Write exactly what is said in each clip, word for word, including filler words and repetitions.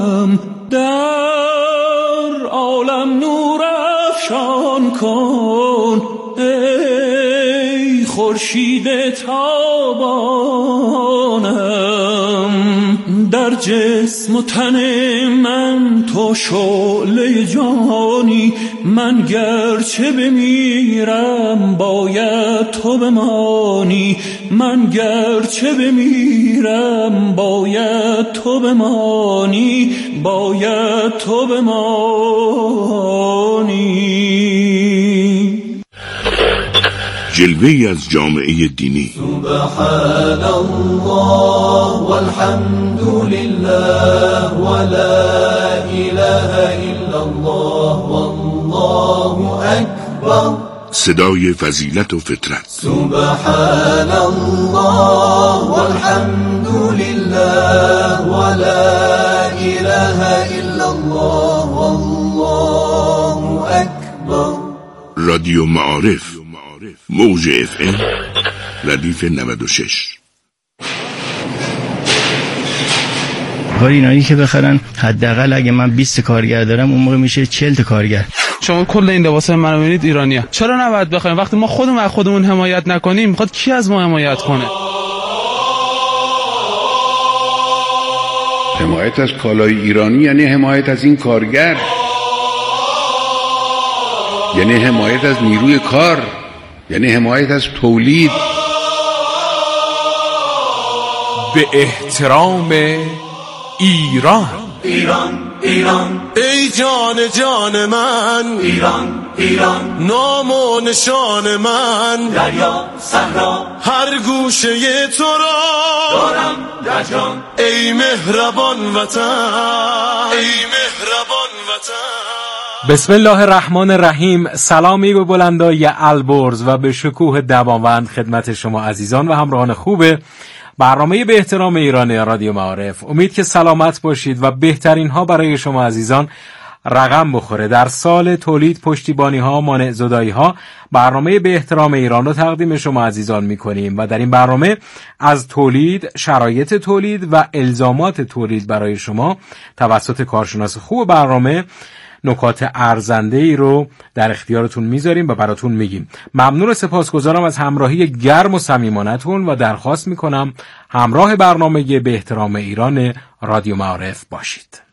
در عالم نور افشان کن ای خورشید تابانم، در جسم و تن من تو شعله جانی، من گرچه بمیرم باید تو بمانی، من گرچه بمیرم باید تو بمانی، باید تو بمانی. جلوه‌ای از جامعه دینی. سبحان الله والحمد لله ولا اله الا الله والله اکبر. صدای فضیلت و فطرت. سبحان الله والحمد لله ولا اله الا الله والله اکبر. رادیو معارف، موج اف ام ردیف نود و شش. کاری اینایی که بخرن حداقل اگه من بیست کارگر دارم اون موقع میشه چهل تا کارگر. شما کل این لباسای منو ببینید ایرانیه. چرا نباید بخوایم؟ وقتی ما خودمون از خودمون حمایت نکنیم میخواد کی از ما حمایت کنه؟ حمایت از کالای ایرانی یعنی حمایت از این کارگر، یعنی حمایت از نیروی کار، یعنی حمایت از تولید. به احترام ایران. ایران ایران ای جان جان من، ایران ایران نام و نشان من، دریا صحرا هر گوشه تو را دارم در جان. ای مهربان وطن، ای مهربان وطن. بسم الله الرحمن الرحیم. سلامی به بلندای البرز و به شکوه دماوند خدمت شما عزیزان و همراهان خوب برنامه به احترام ایران رادیو معارف. امید که سلامت باشید و بهترین ها برای شما عزیزان رقم بخوره. در سال تولید پشتیبانی ها، مانع زدایی ها، برنامه به احترام ایران رو تقدیم شما عزیزان میکنیم و در این برنامه از تولید، شرایط تولید و الزامات تولید برای شما توسط کارشناس خوب برنامه نکات ارزنده ای رو در اختیارتون میذاریم و براتون میگیم. ممنون و سپاسگزارم از همراهی گرم و صمیمانه‌تون و درخواست میکنم همراه برنامه به احترام ایران رادیو معارف باشید.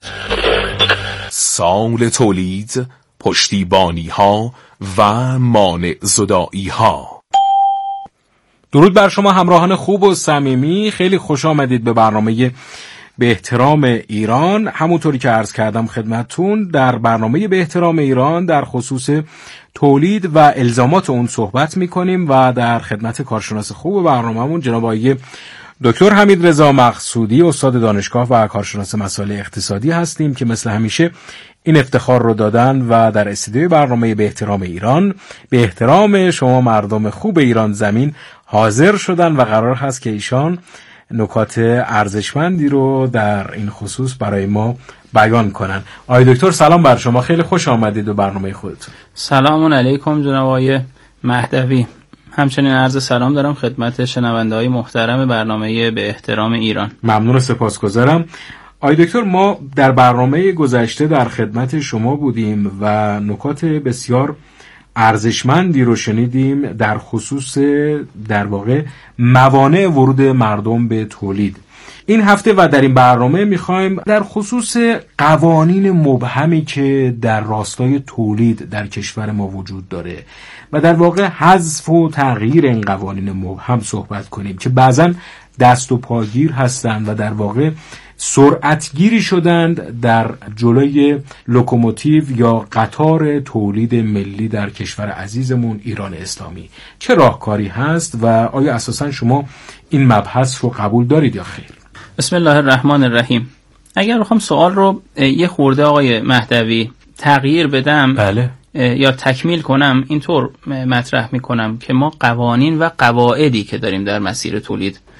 سال تولید، پشتیبانی ها و مانع زدایی ها. درود بر شما همراهان خوب و صمیمی، خیلی خوش آمدید به برنامه به احترام ایران. همونطوری که عرض کردم خدمتتون، در برنامه به احترام ایران در خصوص تولید و الزامات اون صحبت میکنیم و در خدمت کارشناس خوب برنامه‌مون جناب آقای دکتر حمید رضا مقصودی، استاد دانشگاه و کارشناس مسائل اقتصادی هستیم که مثل همیشه این افتخار رو دادن و در استودیوی برنامه به احترام ایران به احترام شما مردم خوب ایران زمین حاضر شدن و قرار هست که ایشان نکات ارزشمندی رو در این خصوص برای ما بیان کنن. آقای دکتر سلام بر شما، خیلی خوش آمدید به برنامه خودتون. سلام علیکم جناب آقای مهدوی. همچنین عرض سلام دارم خدمت شنونده‌های محترم برنامه به احترام ایران. ممنون و سپاسگزارم. آقای دکتر، ما در برنامه گذشته در خدمت شما بودیم و نکات بسیار ارزشمندی رو شنیدیم در خصوص در واقع موانع ورود مردم به تولید. این هفته و در این برنامه میخوایم در خصوص قوانین مبهمی که در راستای تولید در کشور ما وجود داره و در واقع حذف و تغییر این قوانین مبهم صحبت کنیم که بعضن دست و پاگیر هستند و در واقع سرعتگیری شدند در جلوی لوکوموتیو یا قطار تولید ملی در کشور عزیزمون ایران اسلامی. چه راهکاری هست و آیا اساساً شما این مبحث رو قبول دارید یا خیر؟ بسم الله الرحمن الرحیم. اگر بخوام سوال رو یه خورده آقای مهدوی تغییر بدم بله. یا تکمیل کنم، اینطور مطرح میکنم که ما قوانین و قواعدی که داریم در مسیر تولید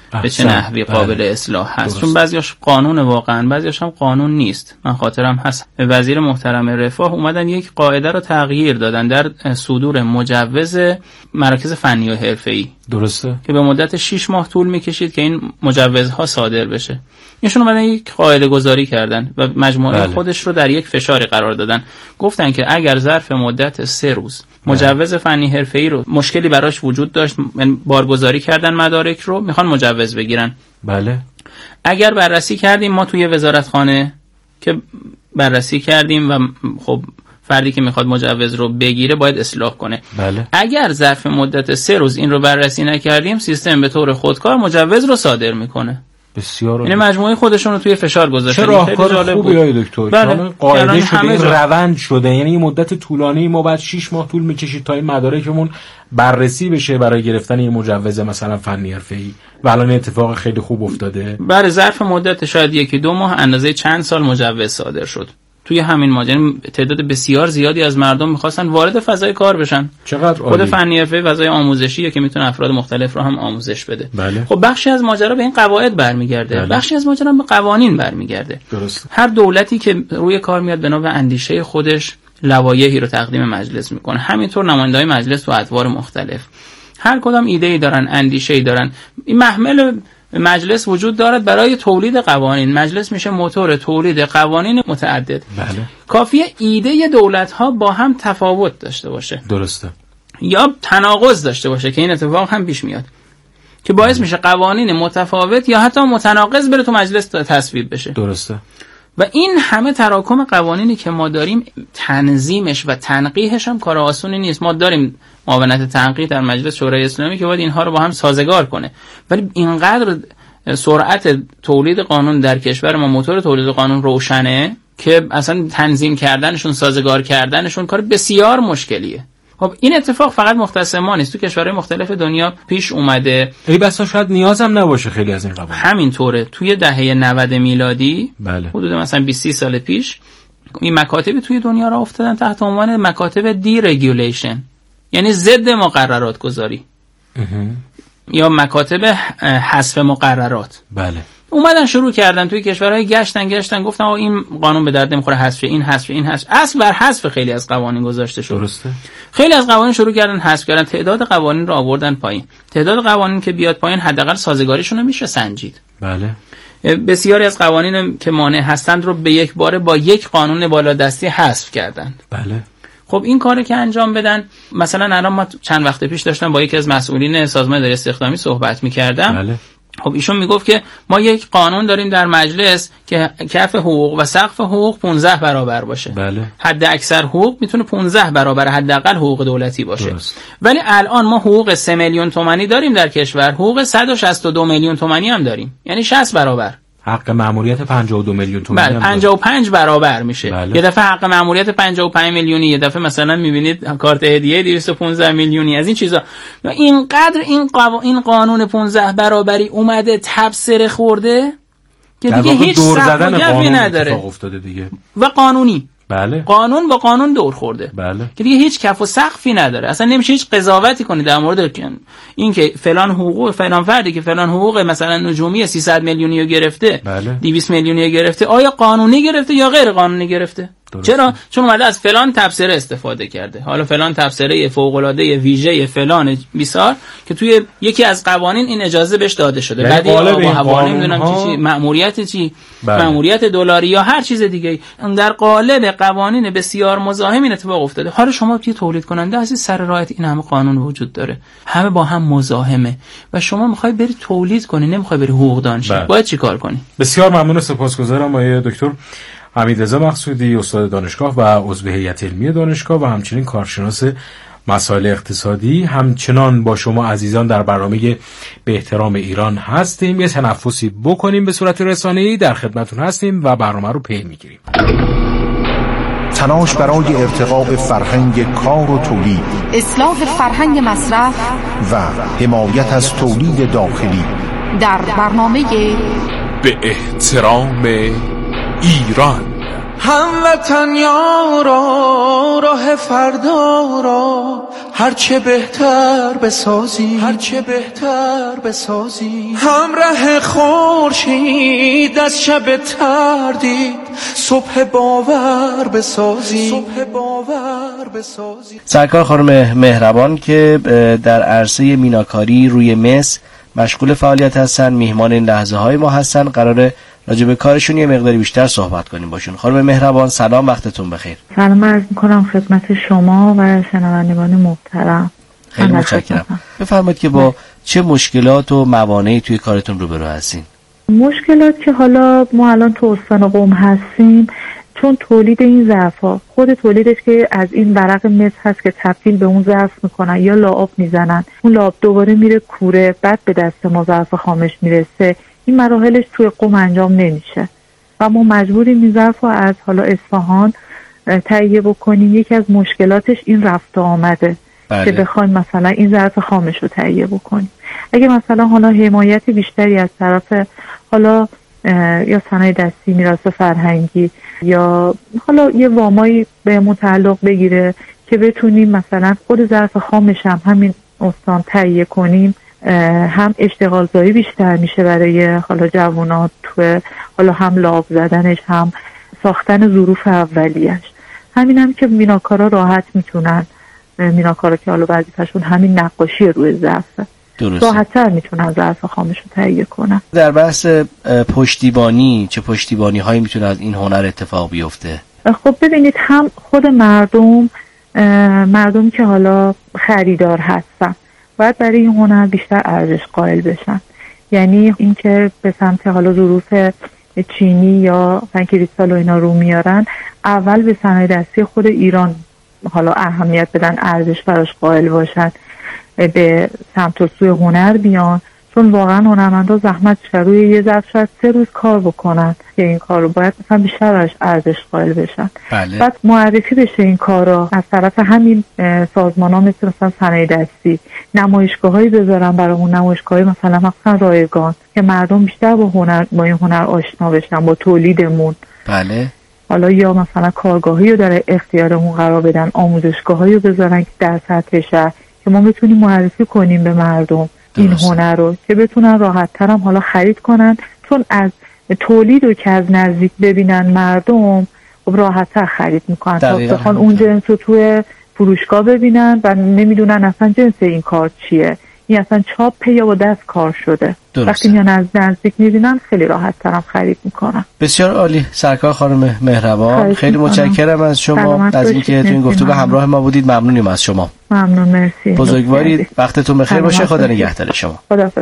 به چه نحوی قابل اصلاح هست. چون بعضیاش قانون واقعا، بعضیاش هم قانون نیست. من خاطرم هست وزیر محترم رفاه اومدن یک قاعده رو تغییر دادن در صدور مجوز مراکز فنی و حرفه‌ای، درسته، که به مدت شش ماه طول میکشید که این مجوزها صادر بشه. ایشون اومدن یک قاعده گذاری کردن و مجموعه بله. خودش رو در یک فشاری قرار دادن. گفتن که اگر ظرف مدت سه روز مجوز فنی حرفه‌ای رو مشکلی براش وجود داشت، بارگذاری کردن مدارک رو، میخوان مجوز بگیرن. بله. اگر بررسی کردیم ما توی وزارتخانه که بررسی کردیم و خب فردی که میخواد مجوز رو بگیره باید اصلاح کنه. بله. اگر ظرف مدت سه روز این رو بررسی نکردیم، سیستم به طور خودکار مجوز رو صادر میکنه. بسیار. یعنی مجموعه خودشون رو توی فشار گذاشتن. چه راهکار خوبی آقای دکتر. بله. قاعده شده، این روند شده، یعنی این مدت طولانی ما بعد شش ماه طول میکشید تا این مدارکمون بررسی بشه برای گرفتن این مجوز مثلا فنی حرفه‌ای و الان اتفاق خیلی خوب افتاده. برای ظرف مدت شاید یکی دو ماه اندازه چند سال مجوز صادر شد. توی همین ماجرا تعداد بسیار زیادی از مردم می‌خواستن وارد فضای کار بشن. چقدر عالی. خود فنی حرفه‌ای فضای آموزشیه که میتونه افراد مختلف رو هم آموزش بده. بله. خب بخشی از ماجرا به این قواعد برمیگرده، بله. بخشی از ماجرا به قوانین برمیگرده. درست. هر دولتی که روی کار میاد به نوع اندیشه خودش لوایحی رو تقدیم مجلس میکنه. همینطور نماینده‌های مجلس تو ادوار مختلف هر کدام ایده‌ای دارن، اندیشه‌ای دارن. این محمل مجلس وجود دارد برای تولید قوانین. مجلس میشه موتور تولید قوانین متعدد. بله. کافیه ایده دولت‌ها با هم تفاوت داشته باشه. درسته. یا تناقض داشته باشه که این اتفاق هم پیش میاد که باعث میشه قوانین متفاوت یا حتی متناقض بره تو مجلس تصویب بشه. درسته. و این همه تراکم قوانینی که ما داریم، تنظیمش و تنقیحش هم کار آسونی نیست. ما داریم معاونت تنقیح در مجلس شورای اسلامی که باید اینها رو با هم سازگار کنه، ولی اینقدر سرعت تولید قانون در کشور ما، موتور تولید قانون روشنه که اصلا تنظیم کردنشون، سازگار کردنشون کار بسیار مشکلیه. خب این اتفاق فقط مختص ما نیست، تو کشورهای مختلف دنیا پیش اومده. ای بسا شاید نیازم نباشه خیلی از این قوانین. همینطوره. توی دهه نود میلادی، بله. حدود مثلا بیست سال پیش، این مکاتبی توی دنیا را افتادن تحت عنوان مکاتب دی رگولیشن، یعنی ضد مقررات گذاری یا مکاتب حذف مقررات. بله. اومدن شروع کردن توی کشورهای، گشتن گشتن گفتن آقا این قانون به درد نمیخوره، حذف این حذف این حذف اصل بر حذف خیلی از قوانین گذاشته شد. درسته. خیلی از قوانین شروع کردن حذف کردن، تعداد قوانین رو آوردن پایین. تعداد قوانین که بیاد پایین حداقل سازگاریشون رو میشه سنجید. بله. بسیاری از قوانین که مانع هستند رو به یک باره با یک قانون بالادستی حذف کردن. بله. خب این کاری که انجام بدن، مثلا الان ما چند وقت پیش داشتم با یکی از مسئولین سازمان اداره استخدامی صحبت می‌کردم. بله. خب ایشون میگفت که ما یک قانون داریم در مجلس که کف حقوق و سقف حقوق پانزده برابر باشه. بله. حد اکثر حقوق میتونه پانزده برابر حداقل حقوق دولتی باشه. درست. ولی الان ما حقوق سه میلیون تومانی داریم در کشور، حقوق صد و شصت و دو میلیون تومانی هم داریم، یعنی شصت برابر. حق مأموریت پنجاه و دو میلیون تومانی. بله، پنجاه و پنج برابر میشه. بله. یه دفعه حق مأموریت پنجاه و پنج میلیونی، یه دفعه مثلا میبینید کارت هدیه دویست و پانزده میلیونی، از این چیزا. اینقدر این قوا... این قانون پانزده برابری اومده تبصره خورده که دیگه هیچ دور زدن قانون نداره. اتفاق افتاده دیگه. و قانونی. بله. قانون با قانون دور خورده. بله. که دیگه هیچ کف و سقفی نداره. اصلا نمیشه هیچ قضاوتی کنی در مورد این که فلان حقوق فلان فردی که فلان حقوق مثلا نجومی سیصد میلیونی رو گرفته، بله. دویست میلیونی رو گرفته، آیا قانونی گرفته یا غیر قانونی گرفته؟ درسته. چرا؟ چون اومده از فلان تبصره استفاده کرده. حالا فلان تبصره فوق العاده ویژه فلان بیسار که توی یکی از قوانین این اجازه بهش داده شده. یعنی بعد آب و هوا نمیدونم ها... چی مأموریت چی بله. مأموریت دلاری یا هر چیز دیگه در قالب قوانین بسیار مزاحم این اتفاق افتاده. حالا شما توی تولید کننده عزیز سر راحت این همه قانون وجود داره، همه با هم مزاحمه و شما میخوای بری تولید کنی، نمیخوای بری حقوقدان شی. باید چیکار کنی؟ بسیار ممنون و سپاسگزارم آقای دکتر حمیدرضا مقصودی، استاد دانشگاه و عضو هیئت علمی دانشگاه و همچنین کارشناس مسائل اقتصادی. همچنان با شما عزیزان در برنامه به احترام ایران هستیم. یه تنفسی بکنیم به صورت رسانه‌ای، در خدمتتون هستیم و برنامه رو پی میگیریم. تلاش برای ارتقاء فرهنگ کار و تولید، اصلاح فرهنگ مصرف و حمایت از تولید داخلی در برنامه به احترام ایران. هموطن یارا راه فردا را هرچه بهتر بسازی، هرچه بهتر بسازی. همراه خورشید از شب تردید صبح باور بسازی، صبح باور بسازی. سرکار خانم مهربان که در عرصه میناکاری روی مس مشغول فعالیت هستن، میهمان این لحظه های ما هستن. قراره راجع به کارشون یه مقداری بیشتر صحبت کنیم باشون. خانم مهربان سلام، وقتتون بخیر. سلام عرض میکنم خدمت شما و شنوندگان محترم. خیلی متشکرم. بفرمایید که با چه مشکلات و موانعی توی کارتون روبرو هستین؟ مشکلات که حالا ما الان تو استان قم هستیم، چون تولید این ظرفا خود تولیدش که از این ورق مس هست که تبدیل به اون ظرف میکنن یا لعاب میزنن، اون لعاب دوباره میره کوره، بعد به دست ما ظرف خامش میرسه. این مراحلش توی قم انجام نمیشه و ما مجبوریم این ظرف رو از حالا اصفهان تهیه بکنیم. یکی از مشکلاتش این رفت آمده. بله. که بخوایم مثلا این ظرف خامش رو تهیه بکنیم. اگه مثلا حالا حمایت بیشتری از طرف حالا یا صنایع دستی، میراث فرهنگی یا حالا یه وامایی به متعلق بگیره که بتونیم مثلا خود ظرف خامش هم همین استان تهیه کنیم، هم اشتغال زایی بیشتر میشه برای حالا جوانات تو حالا هم لعاب زدنش هم ساختن ظروف اولیش. همین هم که میناکارا راحت میتونن، میناکارا که حالا وظیفه‌شون همین نقاشی روی ظرفه، راحت‌تر میتونن ظرف خامش رو تهیه کنن. در بحث پشتیبانی، چه پشتیبانی هایی میتونه از این هنر اتفاق بیفته؟ خب ببینید، هم خود مردم مردم که حالا خریدار هستن باید برای این هنر بیشتر ارزش قائل بشن. یعنی اینکه به سمت حالا ظروف چینی یا کریستال و اینا رو میارن، اول به صنایع دستی خود ایران حالا اهمیت بدن، ارزش براش قائل باشن، به سمت و سوی هنر بیان. چون واقعا هنرمندا زحمت کشن، روی یه ظرف شاید سه روز کار بکنن که این کار رو باید مثلا بیشتر براش ارزش قائل بشن. بله. بعد معرفی بشه این کارا از طرف همین سازمان‌ها مثل مثلا صنایع دستی، نمایشگاهایی بذارن برامون، نمایشگاهی مثلا مثلا رایگان، که مردم بیشتر با هنر با این هنر آشنا بشن، با تولیدمون. بله. حالا یا مثلا کارگاهی رو در اختیارمون قرار بدن، آموزشگاهایی رو بذارن که در سطح شهر که ما بتونیم معرفی کنیم به مردم این هنر رو، که بتونن راحت تر هم حالا خرید کنن. چون از تولید رو که از نزدیک ببینن مردم، راحت تر خرید میکنن تا بخوان اون جنس رو توی فروشگاه ببینن و نمیدونن اصلا جنس این کار چیه، این اصلا چاپه یا با دست کار شده. درسته. وقتی میان از نزدیک میبینن خیلی راحت تر هم خرید میکنن. بسیار عالی. سرکار خانم مهربان، خیلی متشکرم از شما از اینکه تو این گفتگو همراه ما بودید. ممنونیم از شما. ممنون، مرسی. بزرگوارید، وقتتون بخیر باشه. خدا نگهدار شما. خداحافظ.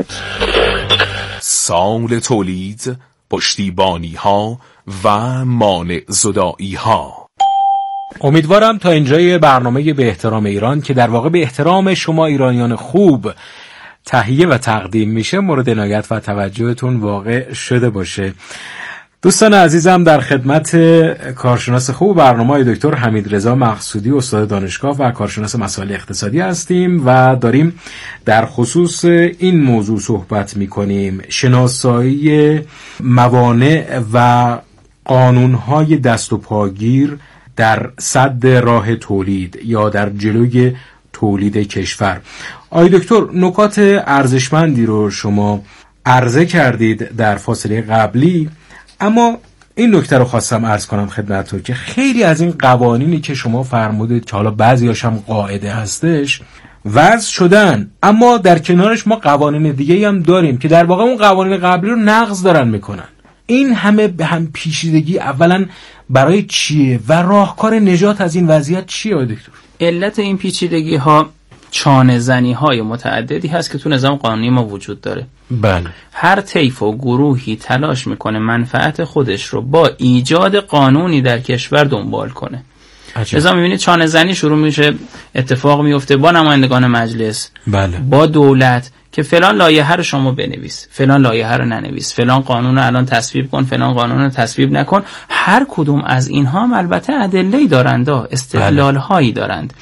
سال تولید، پشتیبانی ها و مانع زدایی ها. امیدوارم تا اینجای برنامه به احترام ایران که در واقع به احترام شما ایرانیان خوب تهیه و تقدیم میشه مورد عنایت و توجهتون واقع شده باشه. دوستان عزیزم، در خدمت کارشناس خوب برنامه دکتر حمیدرضا مقصودی، استاد دانشگاه و کارشناس مسائل اقتصادی هستیم و داریم در خصوص این موضوع صحبت میکنیم: شناسایی موانع و قانونهای دست و پاگیر در سد راه تولید یا در جلوی تولید کشور. آقای دکتر، نکات ارزشمندی رو شما عرضه کردید در فاصله قبلی، اما این نکته رو خواستم عرض کنم خدمتتون که خیلی از این قوانینی که شما فرمودید که حالا بعضی‌هاش هم قاعده هستش وضع شدن، اما در کنارش ما قوانین دیگه هم داریم که در واقع اون قوانین قبلی رو نقض دارن میکنن. این همه به هم پیچیدگی اولا برای چیه و راهکار نجات از این وضعیت چیه آقای دکتر؟ علت این پیچیدگی ها چانه زنی های متعددی هست که تو نظام قانونی ما وجود داره. بله. هر طیف و گروهی تلاش میکنه منفعت خودش رو با ایجاد قانونی در کشور دنبال کنه. لذا میبینید چانه زنی شروع میشه، اتفاق میفته با نمایندگان مجلس، بله، با دولت، که فلان لایحه رو شما بنویس، فلان لایحه رو ننویس، فلان قانون رو الان تصویب کن، فلان قانون رو تصویب نکن. هر کدوم از اینها هم البته ادله‌ای دارند، استدلال‌هایی دارند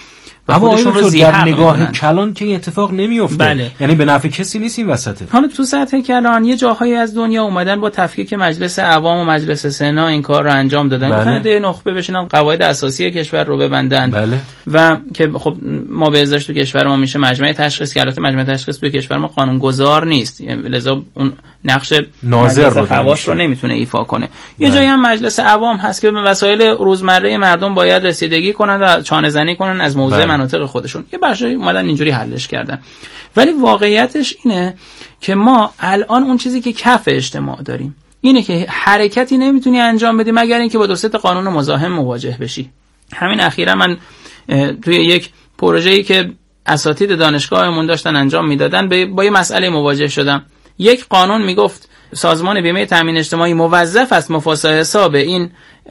و خودشون رو در نگاه کلان که اتفاق نمیفته. بله. یعنی به نفع کسی نیست این وسطه. حالا تو سطح کلان یه جاهایی از دنیا اومدن با تفکیک مجلس عوام و مجلس سنا این کار رو انجام دادن. بله. ده نخبه بشینن قواعد اساسی کشور رو ببندن. بله. و که خب ما به ازاش تو کشور ما میشه مجمع تشخیص، که البته مجمع تشخیص تو کشور ما قانونگذار نیست، لذا اون نقش ناظر رو خواص رو نمیتونه ایفا کنه. یه جایی هم مجلس عوام هست که به وسایل روزمره مردم باید رسیدگی کنن و چانه زنی کنن از موضع بله. مناطق خودشون. یه بخشی اومدن اینجوری حلش کردن. ولی واقعیتش اینه که ما الان اون چیزی که کف اجتماع داریم اینه که حرکتی نمیتونی انجام بدی مگر اینکه با دو سه تا قانون مزاحم مواجه بشی. همین اخیرا من توی یک پروژه‌ای که اساتید دانشگاهمون داشتن انجام میدادن با یه مسئله مواجه شدم. یک قانون میگفت سازمان بیمه تامین اجتماعی موظف است مفاسا حساب این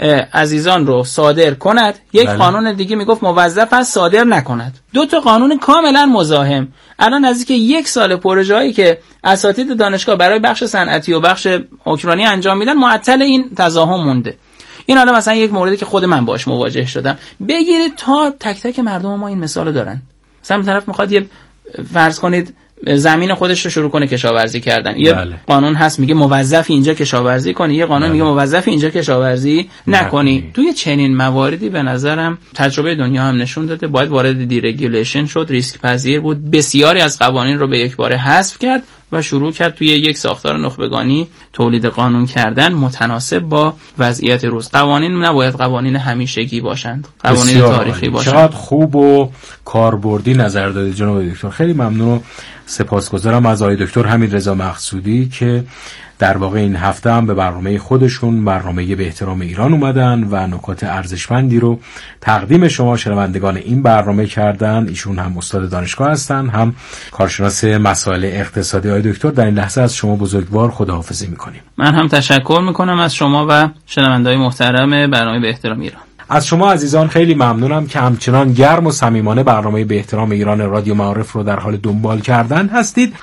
عزیزان رو صادر کند. یک بله. قانون دیگه میگفت موظف است صادر نکند. دو تا قانون کاملا مزاحم. الان نزدیک یک سال پروژه‌ای که اساتید دانشگاه برای بخش صنعتی و بخش اوکراینی انجام میدن معطل این تزاحم مونده. این حالا مثلا یک موردی که خود من باش مواجه شدم. بگیرید تا تک تک مردم ما این مثال دارن. مثلا طرف میخواد یه فرض کنید زمین خودش رو شروع کنه کشاورزی کردن. یه بله. قانون هست میگه موظف اینجا کشاورزی کنی، یه قانون بله. میگه موظف اینجا کشاورزی نکنی. نکنی. توی چنین مواردی به نظرم تجربه دنیا هم نشون داده باید وارد دیرگولیشن شد، ریسک پذیر بود، بسیاری از قوانین رو به یک باره حذف کرد و شروع کرد توی یک ساختار نخبگانی تولید قانون کردن متناسب با وضعیت روز. قوانین نباید قوانین همیشگی باشند، قوانین تاریخی باشند. چقدر خوب و کاربردی نظر داده جناب دکتر. خیلی ممنون و سپاسگزارم از آقای دکتر حمیدرضا مقصودی که در واقع این هفته هم به برنامه خودشون، برنامه به احترام ایران اومدن و نکات ارزشمندی رو تقدیم شما شنوندگان این برنامه کردن. ایشون هم استاد دانشگاه هستن، هم کارشناس مسائل اقتصادی. آقای دکتر در این لحظه از شما بزرگوار خداحافظی میکنیم. من هم تشکر میکنم از شما و شنوندگان محترم برنامه به احترام ایران. از شما عزیزان خیلی ممنونم که همچنان گرم و صمیمانه برنامه به احترام ایران رادیو معارف رو در حال دنبال کردن هستید.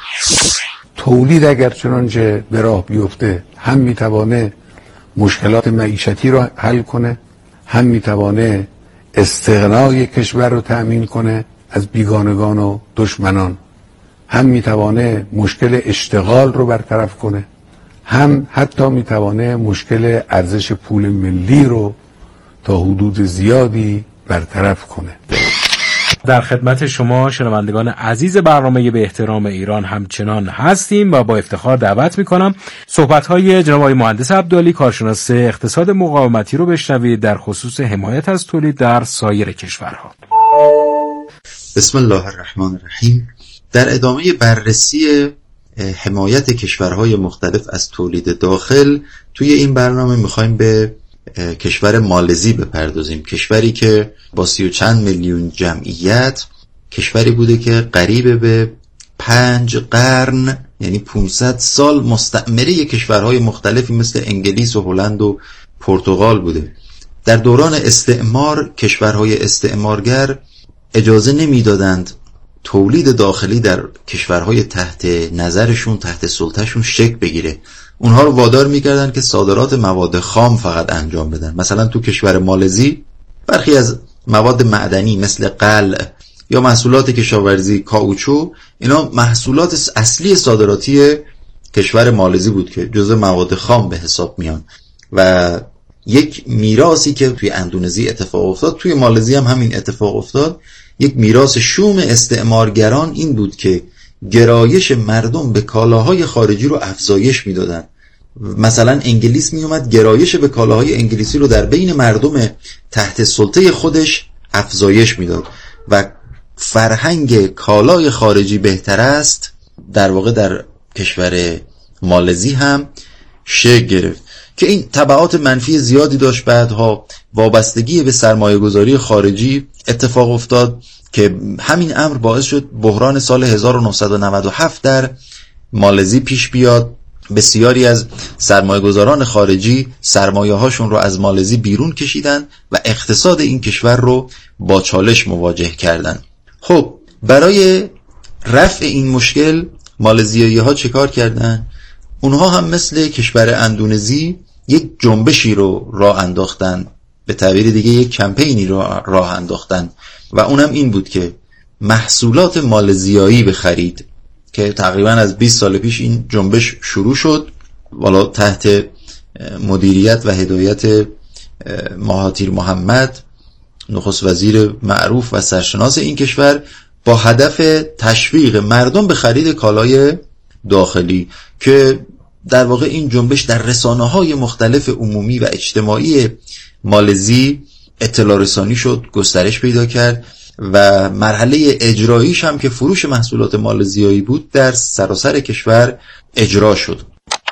تولید اگر چنانچه به راه بیفته هم میتوانه مشکلات معیشتی رو حل کنه، هم میتوانه استغنای کشور رو تأمین کنه از بیگانگان و دشمنان، هم میتوانه مشکل اشتغال رو برطرف کنه، هم حتی میتوانه مشکل ارزش پول ملی رو تا حدود زیادی برطرف کنه. در خدمت شما شنوندگان عزیز برنامه به احترام ایران همچنان هستیم و با افتخار دعوت میکنم صحبت‌های جناب آقای مهندس عبدعالی کارشناس اقتصاد مقاومتی رو بشنوید در خصوص حمایت از تولید در سایر کشورها. بسم الله الرحمن الرحیم. در ادامه بررسی حمایت کشورهای مختلف از تولید داخل توی این برنامه میخوایم به کشور مالزی بپردازیم. کشوری که با سی و چند میلیون جمعیت، کشوری بوده که قریب به پنج قرن یعنی پانصد سال مستعمره کشورهای مختلفی مثل انگلیس و هلند و پرتغال بوده. در دوران استعمار کشورهای استعمارگر اجازه نمیدادند تولید داخلی در کشورهای تحت نظرشون، تحت سلطهشون شکل بگیره. اونها رو وادار میکردن که صادرات مواد خام فقط انجام بدن. مثلا تو کشور مالزی برخی از مواد معدنی مثل قلع یا محصولات کشاورزی، کائوچو، اینا محصولات اصلی صادراتی کشور مالزی بود که جزء مواد خام به حساب میان. و یک میراثی که توی اندونزی اتفاق افتاد، توی مالزی هم همین اتفاق افتاد. یک میراث شوم استعمارگران این بود که گرایش مردم به کالاهای خارجی رو افزایش میدادن. مثلا انگلیس می اومد گرایش به کالاهای انگلیسی رو در بین مردم تحت سلطه خودش افزایش میداد و فرهنگ کالای خارجی بهتر است در واقع در کشور مالزی هم شکل گرفت که این تبعات منفی زیادی داشت. بعدها وابستگی به سرمایه‌گذاری خارجی اتفاق افتاد که همین امر باعث شد بحران سال هزار و نهصد و نود و هفت در مالزی پیش بیاد. بسیاری از سرمایه‌گذاران خارجی سرمایه هاشون رو از مالزی بیرون کشیدن و اقتصاد این کشور رو با چالش مواجه کردن. خب برای رفع این مشکل مالزیایی ها چه کار کردن؟ اونها هم مثل کشور اندونزی یک جنبشی رو راه انداختن به تعبیر دیگه یک کمپینی رو راه انداختن و اونم این بود که محصولات مالزیایی بخرید که تقریبا از بیست سال پیش این جنبش شروع شد، والا تحت مدیریت و هدایت مهاتیر محمد، نخست وزیر معروف و سرشناس این کشور، با هدف تشویق مردم به خرید کالای داخلی که در واقع این جنبش در رسانه‌های مختلف عمومی و اجتماعی مالزی اطلاع رسانی شد، گسترش پیدا کرد و مرحله اجراییش هم که فروش محصولات مالزیایی بود در سراسر کشور اجرا شد.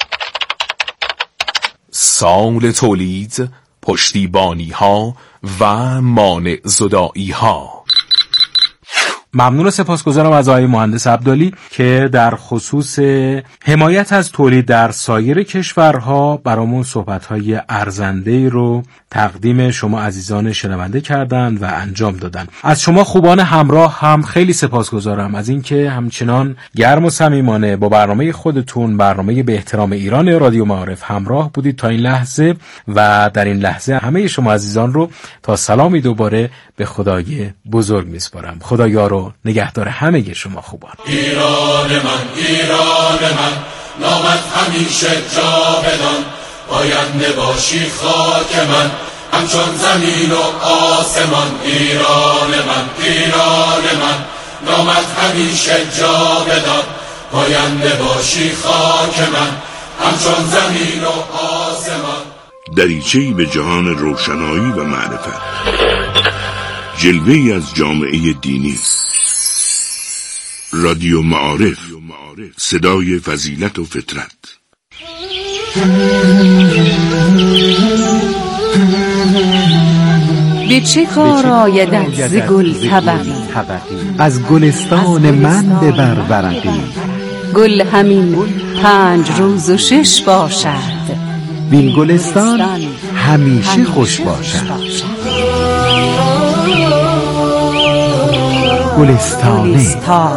سال تولید، پشتیبانی ها و مانع زدایی ها. ممنون و سپاسگزارم از آقای مهندس عبدالی که در خصوص حمایت از تولید در سایر کشورها برامون صحبت‌های ارزنده‌ای رو تقدیم شما عزیزان شنونده کردند و انجام دادن. از شما خوبان همراه هم خیلی سپاسگزارم از اینکه همچنان گرم و صمیمانه با برنامه خودتون، برنامه به احترام ایران رادیو معارف همراه بودید تا این لحظه و در این لحظه همه شما عزیزان رو تا سلامی دوباره به خدای بزرگ میسپارم. خدا یار و نگهدار همه شما خوبان. ایران من، ایران من، نامت همیشه جاودان، پاینده باشی خاک من، همچون زمین و آسمان. ایران من، ایران من، نامت همیشه جاودان، پاینده باشی خاک من، همچون زمین و آسمان. دریچه‌ای به جهان روشنایی و معرفت، جلوه‌ای از جامعه دینی. رادیو معارف، صدای فضیلت و فطرت. به چه کار آید ز گل طبقی، از گلستان من ببر ورقی. گل همین پنج روز و شش باشد، وین گلستان همیشه خوش باشد. گلستانه.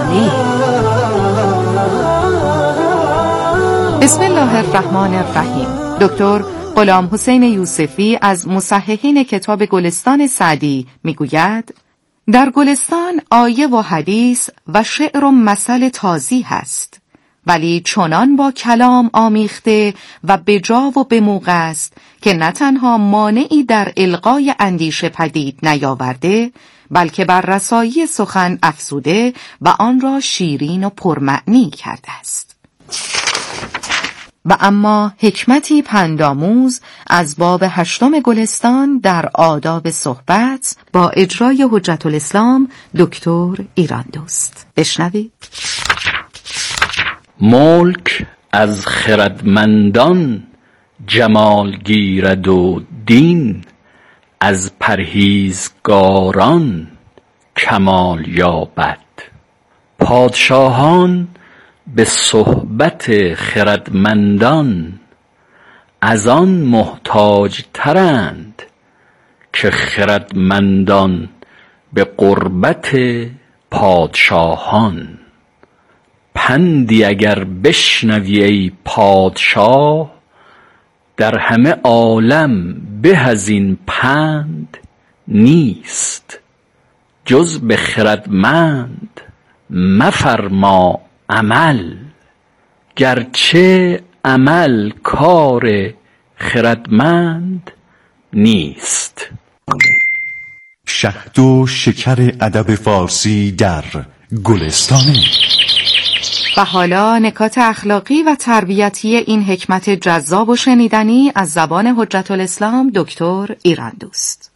بسم الله الرحمن الرحیم. دکتر غلام حسین یوسفی از مصححین کتاب گلستان سعدی میگوید در گلستان آیه و حدیث و شعر و مثل تازی هست، ولی چنان با کلام آمیخته و به جا و به موقع است که نه تنها مانعی در القای اندیشه پدید نیاورده، بلکه بر رسایی سخن افزوده و آن را شیرین و پرمعنی کرده است. و اما حکمتی پندآموز از باب هشتم گلستان در آداب صحبت با اجرای حجت الاسلام دکتر ایراندوست. بشنوید. ملک از خردمندان جمال گیرد و دین، از پرهیزگاران کمال یابد. پادشاهان به صحبت خردمندان، از آن محتاج ترند که خردمندان به قربت پادشاهان. پندی اگر بشنوی ای پادشاه، در همه عالم به از این پند نیست. جز به خردمند مفرما عمل، گرچه عمل کار خردمند نیست. شهد و شکر ادب فارسی در گلستانه. و حالا نکات اخلاقی و تربیتی این حکمت جذاب و شنیدنی از زبان حجت الاسلام دکتر ایراندوست.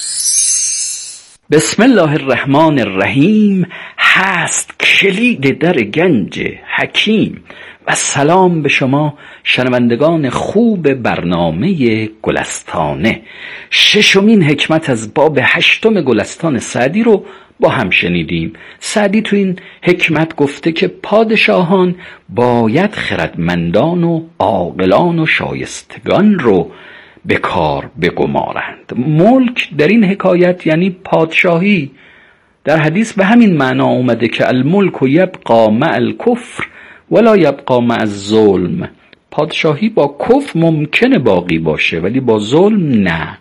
بسم الله الرحمن الرحیم. هست کلید در گنج حکیم. و سلام به شما شنوندگان خوب برنامه گلستانه. ششمین حکمت از باب هشتم گلستان سعدی رو با هم شنیدیم. سعدی تو این حکمت گفته که پادشاهان باید خردمندان و عاقلان و شایستگان رو به کار بگمارند. ملک در این حکایت یعنی پادشاهی. در حدیث به همین معنا اومده که الملک یبقا مع الکفر ولا یبقا مع الظلم. پادشاهی با کفر ممکنه باقی باشه ولی با ظلم نه.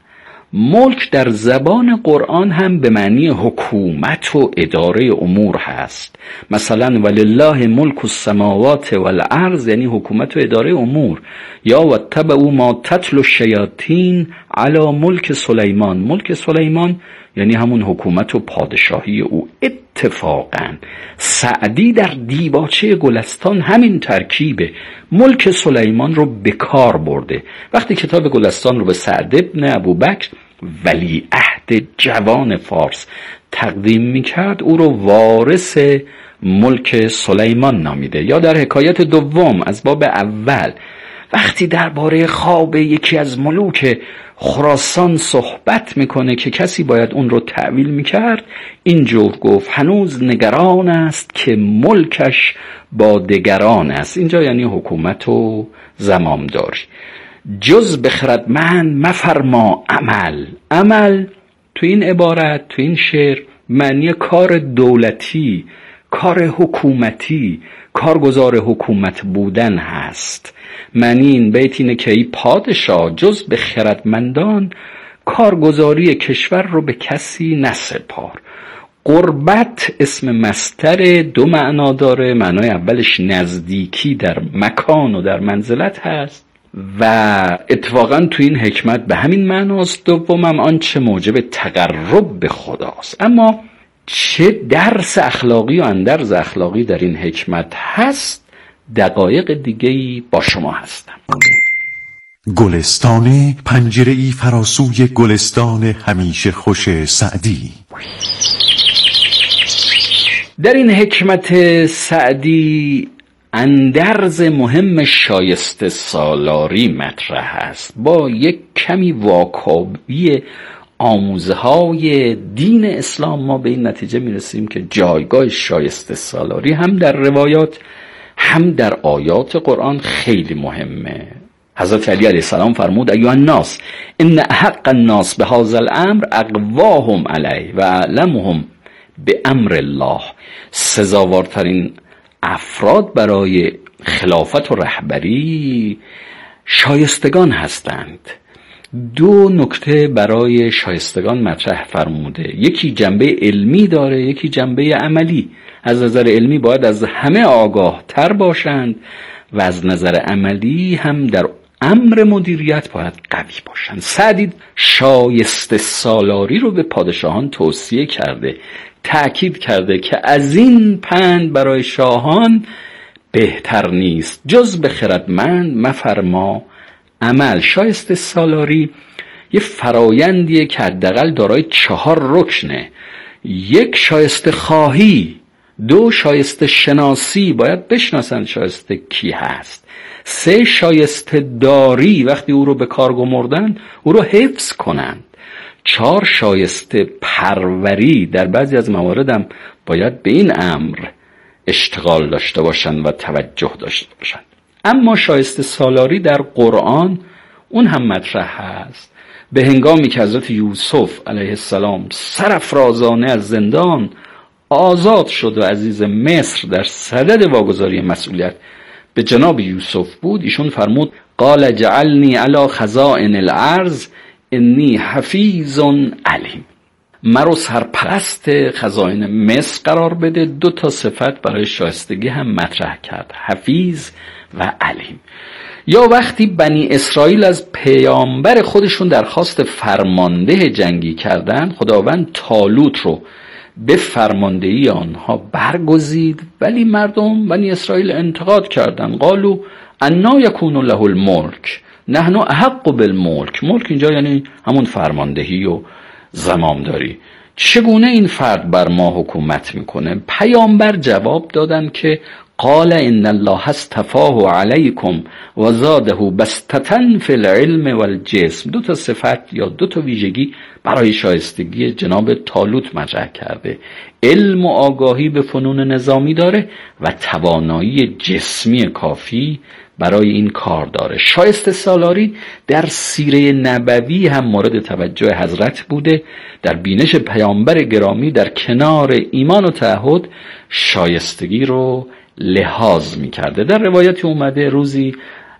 ملک در زبان قرآن هم به معنی حکومت و اداره امور هست. مثلا ولله ملک السماوات والارض یعنی حکومت و اداره امور، یا واتبعوا ما تتلو الشیاطین علی ملک سلیمان. ملک سلیمان یعنی همون حکومت و پادشاهی او. اتفاقا سعدی در دیباچه گلستان همین ترکیب ملک سلیمان رو به کار برده. وقتی کتاب گلستان رو به سعد ابن ابوبکر ولیعهد جوان فارس تقدیم میکرد، او رو وارث ملک سلیمان نامیده. یا در حکایت دوم از باب اول وقتی درباره خواب یکی از ملوک خراسان صحبت میکنه که کسی باید اون رو تعویل میکرد، اینجور گفت هنوز نگران است که ملکش با دگران است. اینجا یعنی حکومت و زمامداری. جز به خردمند مفرما عمل. عمل تو این عبارت، تو این شعر معنی کار دولتی، کار حکومتی، کارگزار حکومت بودن هست. معنی این بیت اینه که ای پادشاه جز به خردمندان کارگزاری کشور رو به کسی نسپار. قربت اسم مصدر دو معنا داره. معنای اولش نزدیکی در مکان و در منزلت هست و اتفاقا تو این حکمت به همین معناست. دومم آنچه موجب تقرب به خداست. اما چه درس اخلاقی و اندرز اخلاقی در این حکمت هست، دقایق دیگه‌ای با شما هستم. گلستان پنجره‌ای فراسوی گلستان همیشه خوش سعدی. در این حکمت سعدی اندرز مهم شایسته سالاری مطرح است. با یک کمی واکاوی آموزه های دین اسلام ما به این نتیجه میرسیم که جایگاه شایسته سالاری هم در روایات هم در آیات قرآن خیلی مهمه. حضرت علی علیه السلام فرمود ایها الناس ان احق الناس بهذا الامر اقواهم علیه و اعلمهم به امر الله. سزاوارترین افراد برای خلافت و رهبری شایستگان هستند. دو نکته برای شایستگان مطرح فرموده. یکی جنبه علمی داره، یکی جنبه عملی. از نظر علمی باید از همه آگاه تر باشند و از نظر عملی هم در امر مدیریت باید قوی باشند. سعدی شایسته سالاری رو به پادشاهان توصیه کرده، تأکید کرده که از این پند برای شاهان بهتر نیست جز به خردمند مفرما عمل. شایسته سالاری یه فرایندیه که حداقل دارای چهار رکنه. یک شایسته خواهی، دو شایسته شناسی، باید بشناسن شایسته کی هست. سه شایسته داری، وقتی او رو به کار گمردن او رو حفظ کنند. چهار شایسته پروری، در بعضی از مواردم باید به این امر اشتغال داشته باشند و توجه داشته باشند. اما شایسته سالاری در قرآن اون هم مطرح هست. به هنگامی که حضرت یوسف علیه السلام سرافرازانه از زندان آزاد شد و عزیز مصر در صدد واگذاری مسئولیت به جناب یوسف بود، ایشون فرمود قال جعلنی علی خزائن الارض انی حفیظ علیم. مرا سرپرست خزائن مصر قرار بده. دو تا صفت برای شایستگی هم مطرح کرد، حفیظ و علیم. یا وقتی بنی اسرائیل از پیامبر خودشون درخواست فرمانده جنگی کردن، خداوند طالوت رو به فرماندهی آنها برگزید، ولی مردم بنی اسرائیل انتقاد کردن. قالوا انا یکون له الملک نحن احق بالملک. ملک اینجا یعنی همون فرماندهی و زمامداری. چگونه این فرد بر ما حکومت میکنه؟ پیامبر جواب دادن که قال ان الله اصطفاه علیکم و زاده بسطة فی العلم والجسم. دو تا صفت یا دو تا ویژگی برای شایستگی جناب طالوت مطرح کرده. علم و آگاهی به فنون نظامی داره و توانایی جسمی کافی برای این کار داره. شایسته سالاری در سیره نبوی هم مورد توجه حضرت بوده. در بینش پیامبر گرامی در کنار ایمان و تعهد شایستگی رو لحاظ می کرده. در روایتی اومده روزی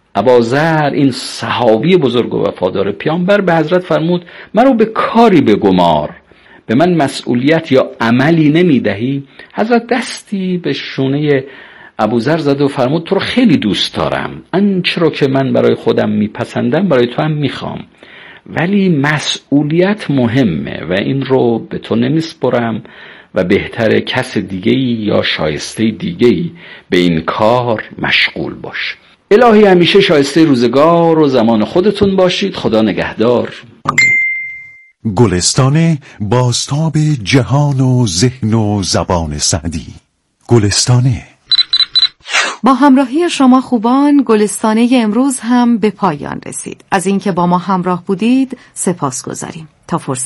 ابوذر این صحابی بزرگ و وفادار پیامبر به حضرت فرمود مرا به کاری بگمار، به من مسئولیت یا عملی نمیدهی؟ حضرت دستی به شونه ابوذر زد و فرمود تو رو خیلی دوست دارم، آنچه رو که من برای خودم میپسندم برای تو هم میخوام، ولی مسئولیت مهمه و این رو به تو نمیسپرم و بهتره کس دیگه‌ای یا شایسته دیگه‌ای به این کار مشغول باش. الهی همیشه شایسته روزگار و زمان خودتون باشید. خدا نگهدار. گلستان بازتاب جهان و ذهن و زبان سعدی. گلستانه. با همراهی شما خوبان گلستانه امروز هم به پایان رسید. از اینکه با ما همراه بودید سپاس گذاریم. تا فرصت